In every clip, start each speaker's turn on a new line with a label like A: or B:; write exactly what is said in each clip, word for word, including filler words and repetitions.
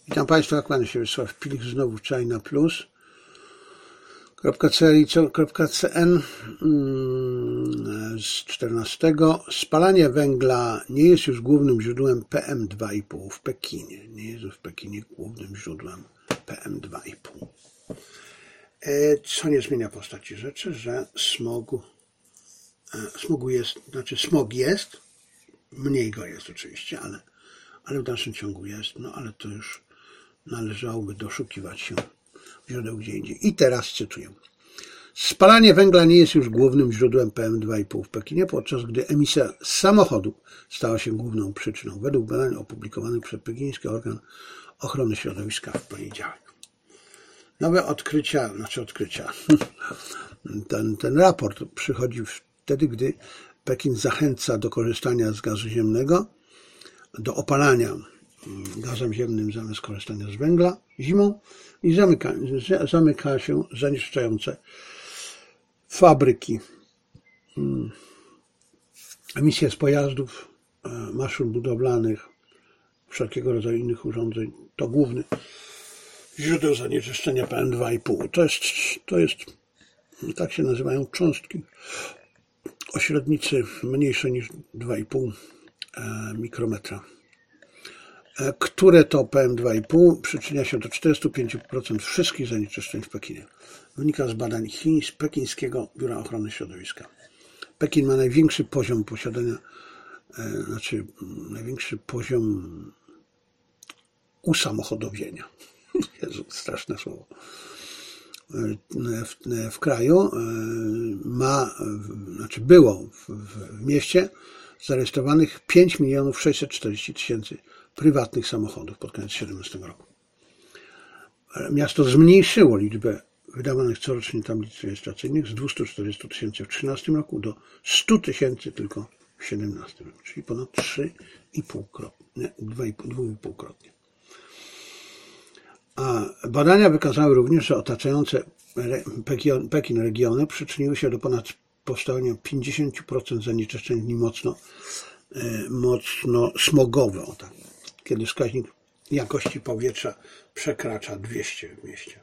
A: Witam Państwa, kłaniam się Wiesław Pilik, znowu China Plus. .cl.cn z czternastego. Spalanie węgla nie jest już głównym źródłem P M dwa i pół w Pekinie. Nie jest w Pekinie głównym źródłem P M dwa i pół. Co nie zmienia postaci rzeczy, że smogu, smogu jest, znaczy smog jest, mniej go jest oczywiście, ale, ale w dalszym ciągu jest, no ale to już należałoby doszukiwać się źródeł gdzie indziej. I teraz cytuję. Spalanie węgla nie jest już głównym źródłem P M dwa i pół w Pekinie, podczas gdy emisja samochodów stała się główną przyczyną, według badań opublikowanych przez pekiński organ ochrony środowiska w poniedziałek. Nowe odkrycia, znaczy odkrycia, ten, ten raport przychodzi wtedy, gdy Pekin zachęca do korzystania z gazu ziemnego, do opalania gazem ziemnym zamiast korzystania z węgla zimą i zamyka, zamyka się zanieczyszczające fabryki. Emisje z pojazdów, maszyn budowlanych, wszelkiego rodzaju innych urządzeń to główny źródeł zanieczyszczenia P M dwa i pół. To jest, to jest, tak się nazywają cząstki o średnicy mniejszej niż dwa i pół mikrometra, które to P M dwa i pół przyczynia się do czterdziestu pięciu procent wszystkich zanieczyszczeń w Pekinie. Wynika z badań Chińs, Pekińskiego Biura Ochrony Środowiska. Pekin ma największy poziom posiadania, znaczy największy poziom usamochodowienia. Jezu, straszne słowo. W, w kraju ma, znaczy było w, w mieście zarejestrowanych pięć milionów sześćset czterdzieści tysięcy prywatnych samochodów pod koniec dwa tysiące siedemnastego roku. Miasto zmniejszyło liczbę wydawanych corocznie tablic rejestracyjnych z dwustu czterdziestu tysięcy w dwa tysiące trzynastym roku do stu tysięcy tylko w dwa tysiące siedemnastym roku, czyli ponad trzy i pół krotnie, dwa i pół krotnie. A badania wykazały również, że otaczające Pekin regiony przyczyniły się do ponad powstania pięćdziesięciu procent zanieczyszczeń w dni mocno, mocno smogowe, o tak, kiedy wskaźnik jakości powietrza przekracza dwieście w mieście.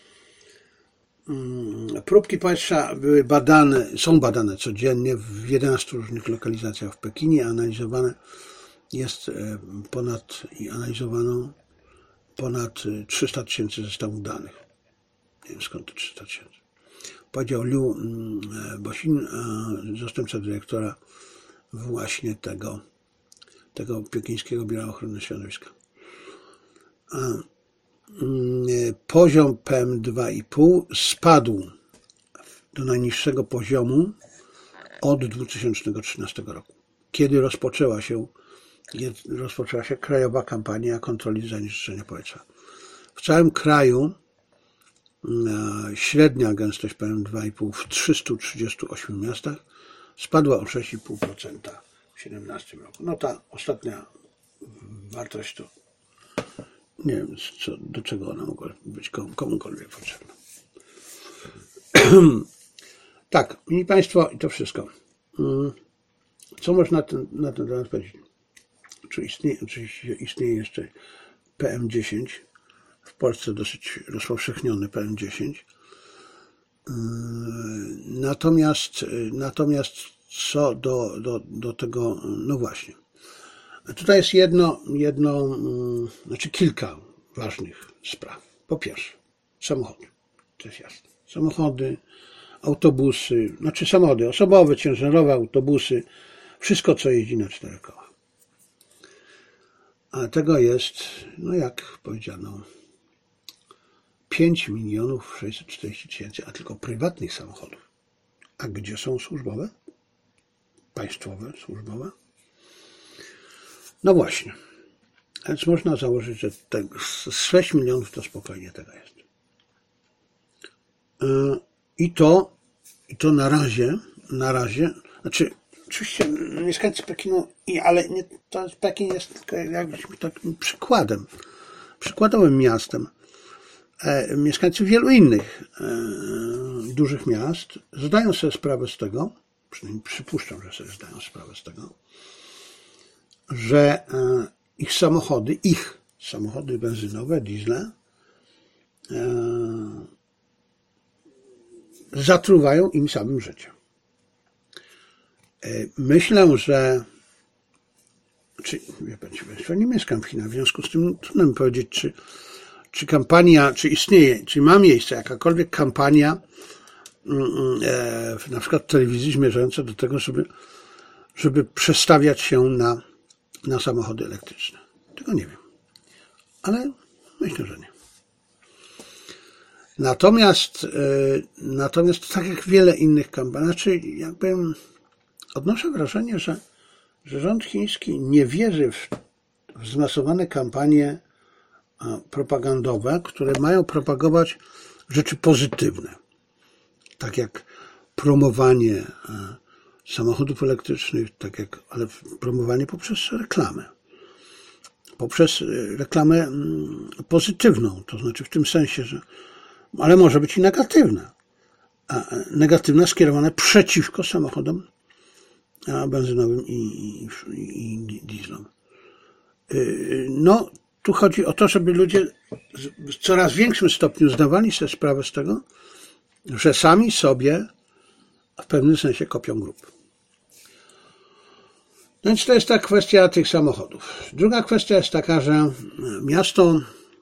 A: Próbki powietrza były badane, są badane codziennie w jedenastu różnych lokalizacjach w Pekinie. Analizowane jest ponad i analizowano ponad trzysta tysięcy zestawów danych. Nie wiem skąd to trzysta tysięcy. Powiedział Liu Boxin, zastępca dyrektora właśnie tego, tego Pekińskiego Biura Ochrony Środowiska. Poziom P M dwa i pół spadł do najniższego poziomu od dwa tysiące trzynastego roku, kiedy rozpoczęła się, rozpoczęła się krajowa kampania kontroli zanieczyszczenia powietrza. W całym kraju średnia gęstość P M dwa i pół w trzystu trzydziestu ośmiu miastach spadła o sześć i pół procent w dwa tysiące siedemnastym roku. No ta ostatnia wartość to nie wiem, co, do czego ona mogła być komukolwiek potrzebna. Tak, mili Państwo, i to wszystko. Co można na ten, na ten temat powiedzieć? Czy istnieje, oczywiście istnieje jeszcze P M dziesięć, w Polsce dosyć rozpowszechniony P M dziesięć. Natomiast, natomiast co do, do, do tego, no właśnie. Tutaj jest jedno, jedno, znaczy kilka ważnych spraw. Po pierwsze, samochody. To jest jasne. Samochody, autobusy, znaczy samochody osobowe, ciężarowe, autobusy, wszystko, co jeździ na czterech kołach. A tego jest, no jak powiedziano, pięć milionów sześćset czterdzieści tysięcy, a tylko prywatnych samochodów. A gdzie są służbowe? Państwowe, służbowe? No właśnie. Więc można założyć, że te, z sześć milionów to spokojnie tego jest. I to, i to na razie, na razie, znaczy oczywiście mieszkańcy Pekinu, ale nie, to Pekin jest tylko jakimś takim przykładem, przykładowym miastem. E, mieszkańcy wielu innych e, dużych miast zdają sobie sprawę z tego, przynajmniej przypuszczam, że sobie zdają sprawę z tego, że ich samochody, ich samochody benzynowe, diesle, e, zatruwają im samym życie. E, myślę, że czy, wie Państwo, nie mieszkam w Chinach, w związku z tym trudno mi powiedzieć, czy, czy kampania, czy istnieje, czy ma miejsce jakakolwiek kampania e, na przykład w telewizji zmierzająca do tego, żeby, żeby przestawiać się na, na samochody elektryczne. Tego nie wiem, ale myślę, że nie. Natomiast, e, natomiast tak jak wiele innych kampanii, znaczy jakby odnoszę wrażenie, że że rząd chiński nie wierzy w, w zmasowane kampanie propagandowe, które mają propagować rzeczy pozytywne, tak jak promowanie samochodów elektrycznych, tak jak, ale promowanie poprzez reklamę. Poprzez reklamę pozytywną, to znaczy w tym sensie, że ale może być i negatywna. A negatywna skierowana przeciwko samochodom benzynowym i, i, i dieslom. No, tu chodzi o to, żeby ludzie w coraz większym stopniu zdawali sobie sprawę z tego, że sami sobie w pewnym sensie kopią grób. Więc to jest ta kwestia tych samochodów. Druga kwestia jest taka, że miasto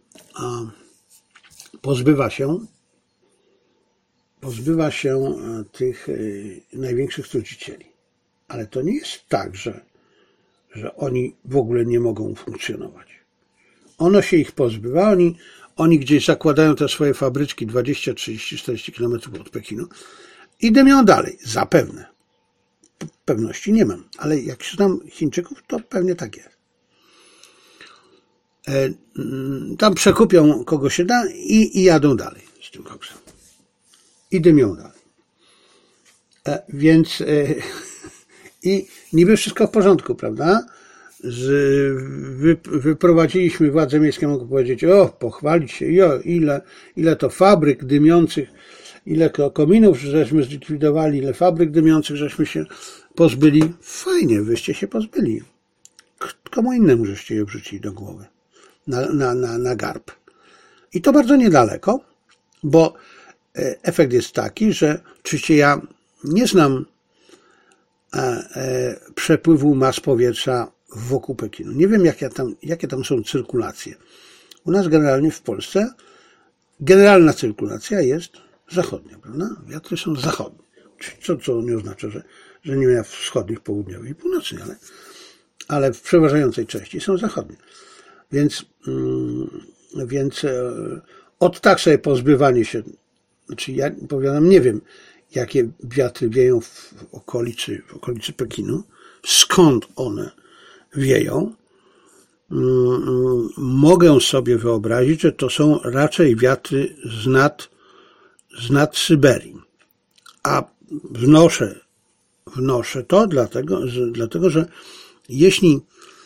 A: pozbywa się pozbywa się tych największych trucicieli. Ale to nie jest tak, że, że oni w ogóle nie mogą funkcjonować. Ono się ich pozbywa, oni, oni gdzieś zakładają te swoje fabryczki dwadzieścia, trzydzieści, czterdzieści kilometrów od Pekinu i dymią dalej, zapewne. Pewności nie mam, ale jak się znam Chińczyków, to pewnie tak jest. E, tam przekupią kogo się da i, i jadą dalej z tym koksem. I dymią dalej. E, więc... E, I niby wszystko w porządku, prawda? Z, wy, wyprowadziliśmy, władze miejskie mogą powiedzieć, o, pochwalić się, jo, ile, ile to fabryk dymiących, ile kominów żeśmy zlikwidowali, ile fabryk dymiących żeśmy się pozbyli. Fajnie, wyście się pozbyli. Komu innemu żeście je wrzucili do głowy, na, na, na, na garb. I to bardzo niedaleko, bo efekt jest taki, że oczywiście ja nie znam przepływu mas powietrza wokół Pekinu. Nie wiem, jakie tam, jakie tam są cyrkulacje. U nas generalnie w Polsce generalna cyrkulacja jest zachodnia, prawda? Wiatry są zachodnie. Co, co nie oznacza, że, że nie ma wschodnich, południowych i północnych, ale, ale w przeważającej części są zachodnie. Więc, mm, więc od tak sobie pozbywanie się, znaczy ja powiadam, nie wiem, jakie wiatry wieją w okolicy, w okolicy Pekinu, skąd one wieją, mogę sobie wyobrazić, że to są raczej wiatry z nad, z nad Syberii. A wnoszę, wnoszę to dlatego, że, dlatego, że jeśli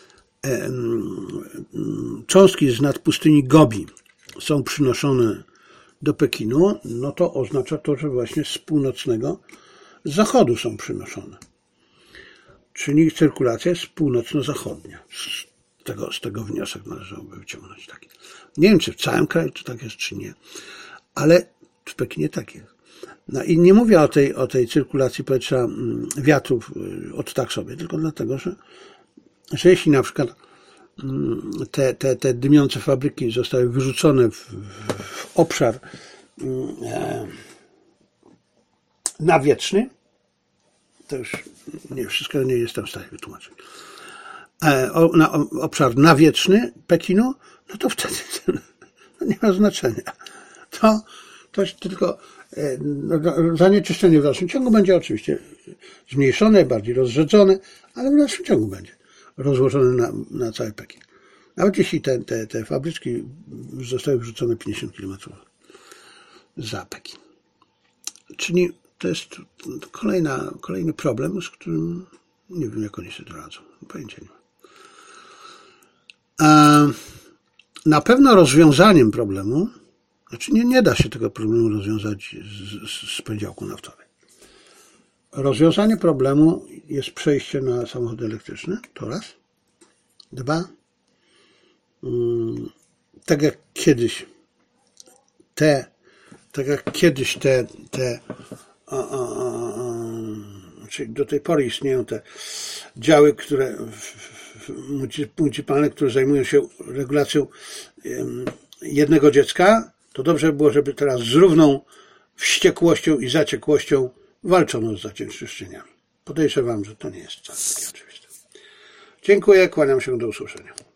A: cząstki z nad pustyni Gobi są przynoszone do Pekinu, no to oznacza to, że właśnie z północnego zachodu są przynoszone. Czyli cyrkulacja jest północno-zachodnia. Z tego, z tego wniosek należałoby wyciągnąć taki. Nie wiem, czy w całym kraju to tak jest, czy nie, ale w Pekinie tak jest. No i nie mówię o tej, o tej cyrkulacji powietrza, wiatrów od tak sobie, tylko dlatego, że, że jeśli na przykład te, te, te dymiące fabryki zostały wyrzucone w, w obszar e, nawietrzny, to już nie, wszystko nie jestem w stanie wytłumaczyć, e, o, na obszar nawietrzny Pekinu, no to wtedy to nie ma znaczenia. To, to tylko e, no, zanieczyszczenie w dalszym ciągu będzie oczywiście zmniejszone, bardziej rozrzedzone, ale w dalszym ciągu będzie rozłożone na, na cały Pekin. Nawet jeśli te, te, te fabryczki zostały wrzucone pięćdziesiąt kilometrów za Pekin. Czyli to jest kolejna, kolejny problem, z którym nie wiem, jak oni sobie doradzą. Pojęcia nie mam. A na pewno rozwiązaniem problemu, znaczy nie, nie da się tego problemu rozwiązać z, z, z poniedziałku na wtorek. Rozwiązanie problemu jest przejście na samochody elektryczne, to raz. Dwa. tak jak kiedyś te, tak jak kiedyś te, te a, a, a, czyli do tej pory istnieją te działy, które municipalne, które zajmują się regulacją jednego dziecka, to dobrze by było, żeby teraz z równą wściekłością i zaciekłością walczono z zanieczyszczeniami. Podejrzewam, że to nie jest wcale takie oczywiste. Dziękuję, kłaniam się, do usłyszenia.